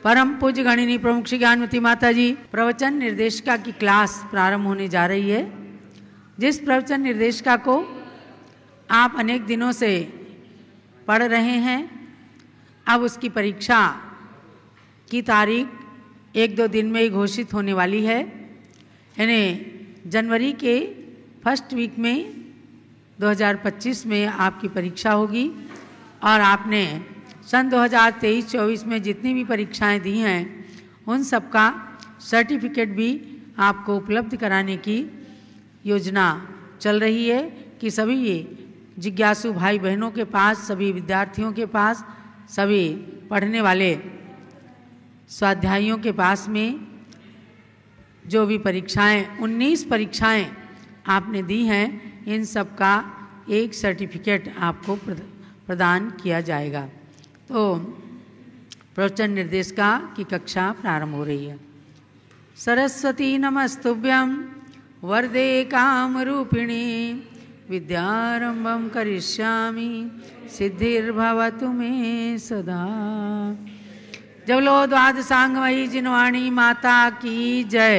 परम पूज्य गणिनी प्रमुख श्री ज्ञानमती माता जी प्रवचन निर्देशिका की क्लास प्रारंभ होने जा रही है। जिस प्रवचन निर्देशिका को आप अनेक दिनों से पढ़ रहे हैं, अब उसकी परीक्षा की तारीख एक दो दिन में ही घोषित होने वाली है। यानी जनवरी के फर्स्ट वीक में 2025 में आपकी परीक्षा होगी और आपने सन 2023-24 में जितनी भी परीक्षाएं दी हैं उन सब का सर्टिफिकेट भी आपको उपलब्ध कराने की योजना चल रही है कि सभी ये जिज्ञासु भाई बहनों के पास, सभी विद्यार्थियों के पास, सभी पढ़ने वाले स्वाध्यायियों के पास में जो भी परीक्षाएं 19 परीक्षाएं आपने दी हैं, इन सब का एक सर्टिफिकेट आपको प्रदान किया जाएगा। तो प्रवचन निर्देशिका की कक्षा प्रारंभ हो रही है। सरस्वती नमस्तुभ्यं वरदे कामरूपिणी विद्यारंभं करिष्यामि सिद्धिर्भवतु मे सदा। जब लो द्वादशांगमयी जिनवाणी माता की जय।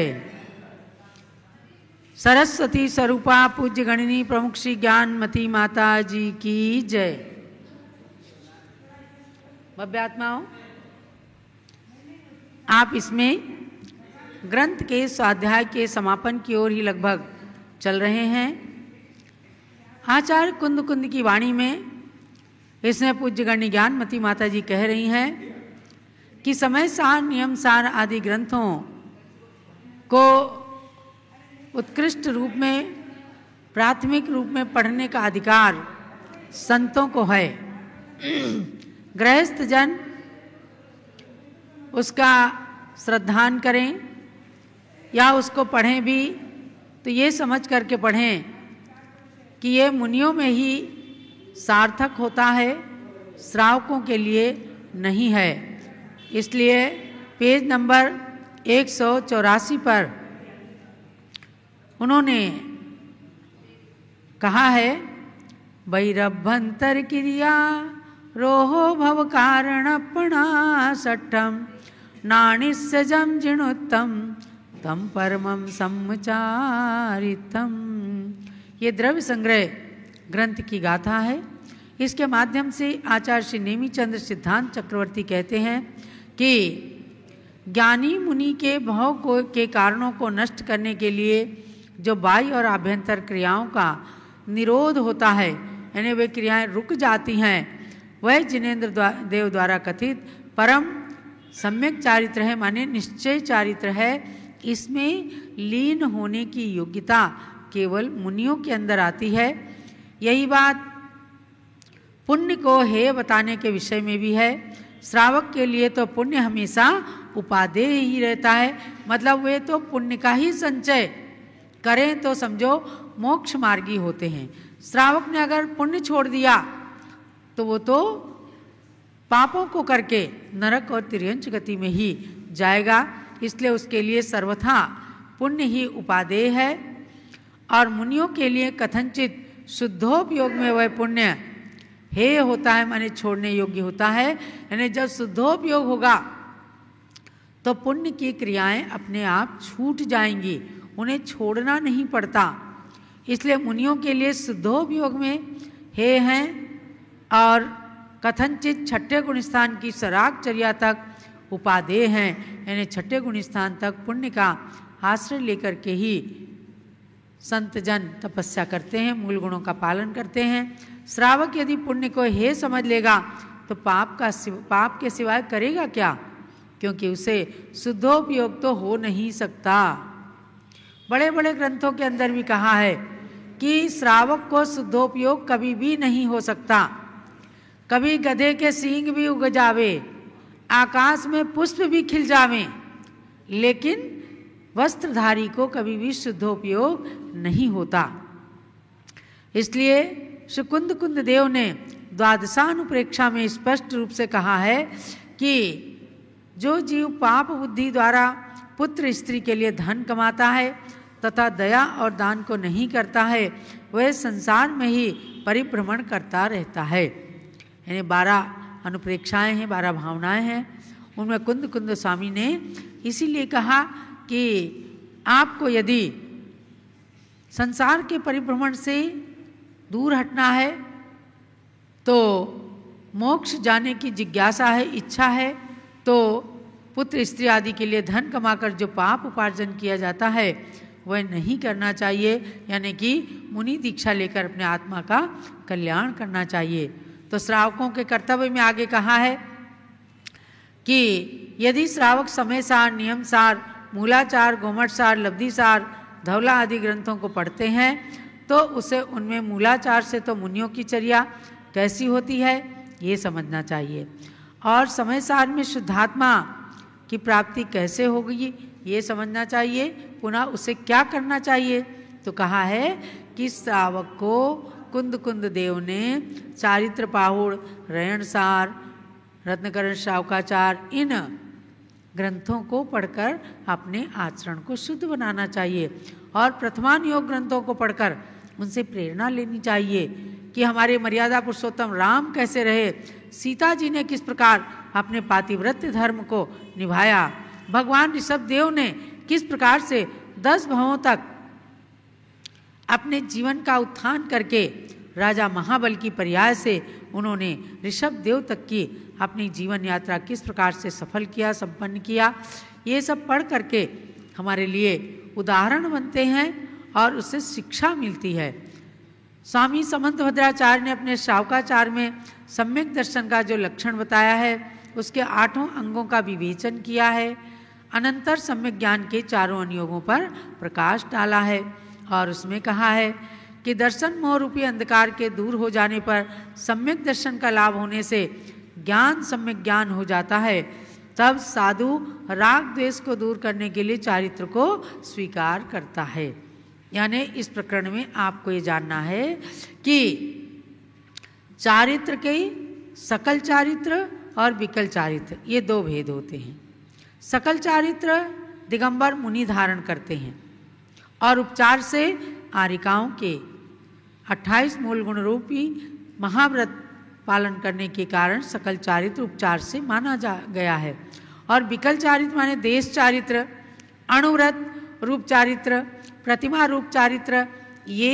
सरस्वती स्वरूपा पूज्य गणिनी प्रमुख श्री ज्ञानमती माता जी की जय। भव्यात्माओं, आप इसमें ग्रंथ के स्वाध्याय के समापन की ओर ही लगभग चल रहे हैं। आचार्य कुंद कुंद की वाणी में इसमें पूज्य गण्य ज्ञानमती माता जी कह रही हैं कि समय सार, नियम सार आदि ग्रंथों को उत्कृष्ट रूप में, प्राथमिक रूप में पढ़ने का अधिकार संतों को है। गृहस्थ जन उसका श्रद्धान करें या उसको पढ़ें भी तो ये समझ करके पढ़ें कि ये मुनियों में ही सार्थक होता है, श्रावकों के लिए नहीं है। इसलिए पेज नंबर 184 पर उन्होंने कहा है, वैरभ्यंतर क्रिया रोहो भव कारणपणा सट्ठम नानिस्यजम जिणोत्तम तम परमम सम्मचारितम। ये द्रव्य संग्रह ग्रंथ की गाथा है। इसके माध्यम से आचार्य श्री नेमिचंद्र सिद्धांत चक्रवर्ती कहते हैं कि ज्ञानी मुनि के भाव के कारणों को नष्ट करने के लिए जो बाह्य और आभ्यंतर क्रियाओं का निरोध होता है, यानी वे क्रियाएं रुक जाती हैं, वह जिनेन्द्र देव द्वारा कथित परम सम्यक चारित्र है, माने निश्चय चारित्र है। इसमें लीन होने की योग्यता केवल मुनियों के अंदर आती है। यही बात पुण्य को हेय बताने के विषय में भी है। श्रावक के लिए तो पुण्य हमेशा उपादेय ही रहता है, मतलब वे तो पुण्य का ही संचय करें तो समझो मोक्ष मार्गी होते हैं। श्रावक ने अगर पुण्य छोड़ दिया तो वो तो पापों को करके नरक और तिर्यंच गति में ही जाएगा। इसलिए उसके लिए सर्वथा पुण्य ही उपादेय है। और मुनियों के लिए कथनचित शुद्धोपयोग में वह पुण्य हेय होता है, माने छोड़ने योग्य होता है। यानी जब शुद्धोपयोग होगा तो पुण्य की क्रियाएं अपने आप छूट जाएंगी, उन्हें छोड़ना नहीं पड़ता। इसलिए मुनियों के लिए शुद्धोपयोग में हेय हैं और कथनचित छठे गुण स्थान की सराग चर्या तक उपादेय हैं। यानी छठे गुण स्थान तक पुण्य का आश्रय लेकर के ही संत जन तपस्या करते हैं, मूल गुणों का पालन करते हैं। श्रावक यदि पुण्य को हेय समझ लेगा तो पाप के सिवाय करेगा क्या, क्योंकि उसे शुद्धोपयोग तो हो नहीं सकता। बड़े बड़े ग्रंथों के अंदर भी कहा है कि श्रावक को शुद्धोपयोग कभी भी नहीं हो सकता। कभी गधे के सींग भी उग जावे, आकाश में पुष्प भी खिल जावे, लेकिन वस्त्रधारी को कभी भी शुद्धोपयोग नहीं होता। इसलिए श्री कुंद कुंद देव ने द्वादशानुप्रेक्षा में स्पष्ट रूप से कहा है कि जो जीव पाप बुद्धि द्वारा पुत्र स्त्री के लिए धन कमाता है तथा दया और दान को नहीं करता है, वह संसार में ही परिभ्रमण करता रहता है। यानी 12 अनुप्रेक्षाएं हैं, 12 भावनाएं हैं। उनमें कुंद कुंद स्वामी ने इसीलिए कहा कि आपको यदि संसार के परिभ्रमण से दूर हटना है, तो मोक्ष जाने की जिज्ञासा है, इच्छा है, तो पुत्र स्त्री आदि के लिए धन कमाकर जो पाप उपार्जन किया जाता है वह नहीं करना चाहिए, यानी कि मुनि दीक्षा लेकर अपने आत्मा का कल्याण करना चाहिए। तो श्रावकों के कर्तव्य में आगे कहा है कि यदि श्रावक समय सार, नियम सार, मूलाचार, गोमठ सार, लब्धि सार, धवला आदि ग्रंथों को पढ़ते हैं तो उसे उनमें मूलाचार से तो मुनियों की चर्या कैसी होती है ये समझना चाहिए, और समय सार में शुद्धात्मा की प्राप्ति कैसे होगी ये समझना चाहिए। पुनः उसे क्या करना चाहिए, तो कहा है कि श्रावक को कुंद कुंद देव ने चारित्र पाहुड़, रयणसार, रत्नकरण श्रावकाचार इन ग्रंथों को पढ़कर अपने आचरण को शुद्ध बनाना चाहिए, और प्रथमान योग ग्रंथों को पढ़कर उनसे प्रेरणा लेनी चाहिए कि हमारे मर्यादा पुरुषोत्तम राम कैसे रहे, सीता जी ने किस प्रकार अपने पातिव्रत्य धर्म को निभाया, भगवान ऋषभ देव ने किस प्रकार से 10 भवों तक अपने जीवन का उत्थान करके राजा महाबल की पर्याय से उन्होंने ऋषभ देव तक की अपनी जीवन यात्रा किस प्रकार से सफल किया, संपन्न किया, ये सब पढ़ करके हमारे लिए उदाहरण बनते हैं और उससे शिक्षा मिलती है। स्वामी समंत भद्राचार्य ने अपने श्रावकाचार में सम्यक दर्शन का जो लक्षण बताया है उसके 8 अंगों का विवेचन किया है, अनंतर सम्यक ज्ञान के 4 अनुयोगों पर प्रकाश डाला है, और उसमें कहा है कि दर्शन मोह रूपी अंधकार के दूर हो जाने पर सम्यक दर्शन का लाभ होने से ज्ञान सम्यक ज्ञान हो जाता है, तब साधु राग द्वेष को दूर करने के लिए चारित्र को स्वीकार करता है। यानी इस प्रकरण में आपको ये जानना है कि चारित्र के सकल चारित्र और विकल चारित्र ये 2 भेद होते हैं। सकल चारित्र दिगंबर मुनि धारण करते हैं और उपचार से आरिकाओं के 28 मूल गुण रूपी महाव्रत पालन करने के कारण सकल चारित्र उपचार से माना गया है, और विकल चारित्र माने देश चारित्र, अणुव्रत रूप चारित्र, प्रतिमा रूप चारित्र, ये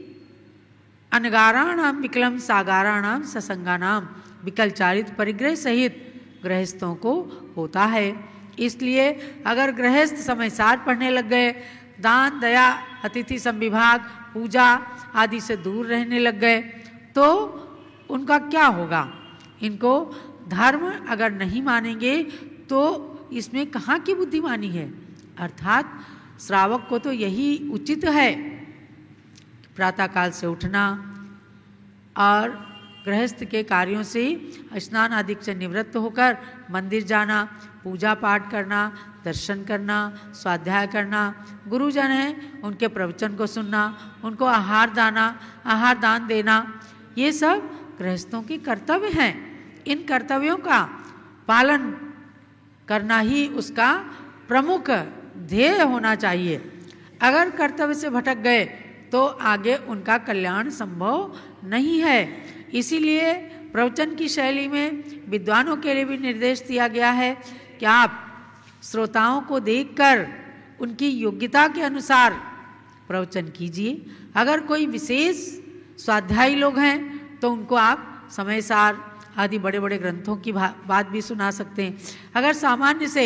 अनगाराणाम विकलम सागाराणाम ससंगानाम विकल चारित्र परिग्रह सहित गृहस्थों को होता है। इसलिए अगर गृहस्थ समय सार पढ़ने लग गए, दान दया अतिथि संविभाग पूजा आदि से दूर रहने लग गए, तो उनका क्या होगा? इनको धर्म अगर नहीं मानेंगे तो इसमें कहाँ की बुद्धिमानी है। अर्थात श्रावक को तो यही उचित है, प्रातःकाल से उठना और गृहस्थ के कार्यों से स्नान आदि से निवृत्त होकर मंदिर जाना, पूजा पाठ करना, दर्शन करना, स्वाध्याय करना, गुरुजन हैं उनके प्रवचन को सुनना, उनको आहार दान देना, ये सब गृहस्थों के कर्तव्य हैं। इन कर्तव्यों का पालन करना ही उसका प्रमुख ध्येय होना चाहिए। अगर कर्तव्य से भटक गए तो आगे उनका कल्याण संभव नहीं है। इसीलिए प्रवचन की शैली में विद्वानों के लिए भी निर्देश दिया गया है कि आप श्रोताओं को देखकर उनकी योग्यता के अनुसार प्रवचन कीजिए। अगर कोई विशेष स्वाध्यायी लोग हैं तो उनको आप समय सार आदि बड़े बड़े ग्रंथों की बात भी सुना सकते हैं। अगर सामान्य से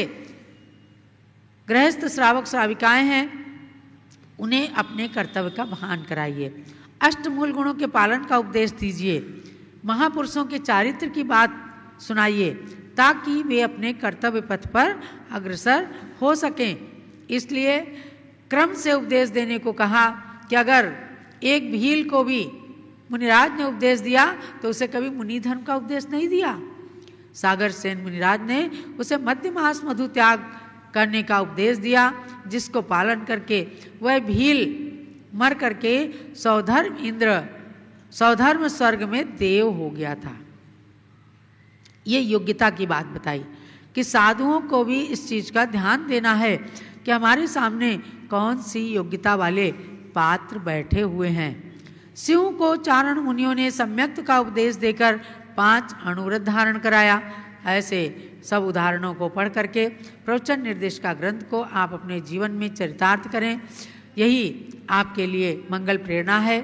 गृहस्थ श्रावक श्राविकाएं हैं उन्हें अपने कर्तव्य का भान कराइए, अष्टमूल गुणों के पालन का उपदेश दीजिए, महापुरुषों के चारित्र की बात सुनाइए ताकि वे अपने कर्तव्य पथ पर अग्रसर हो सकें। इसलिए क्रम से उपदेश देने को कहा कि अगर एक भील को भी मुनिराज ने उपदेश दिया तो उसे कभी मुनि धर्म का उपदेश नहीं दिया। सागर सेन मुनिराज ने उसे मध्य मास मधु त्याग करने का उपदेश दिया, जिसको पालन करके वह भील मर करके सौधर्म स्वर्ग में देव हो गया था। ये योग्यता की बात बताई कि साधुओं को भी इस चीज का ध्यान देना है कि हमारे सामने कौन सी योग्यता वाले पात्र बैठे हुए हैं। शिव को चारण मुनियों ने सम्यक्त का उपदेश देकर 5 अणुव्रत धारण कराया। ऐसे सब उदाहरणों को पढ़ करके प्रवचन निर्देशिका ग्रंथ को आप अपने जीवन में चरितार्थ करें। यही आपके लिए मंगल प्रेरणा है।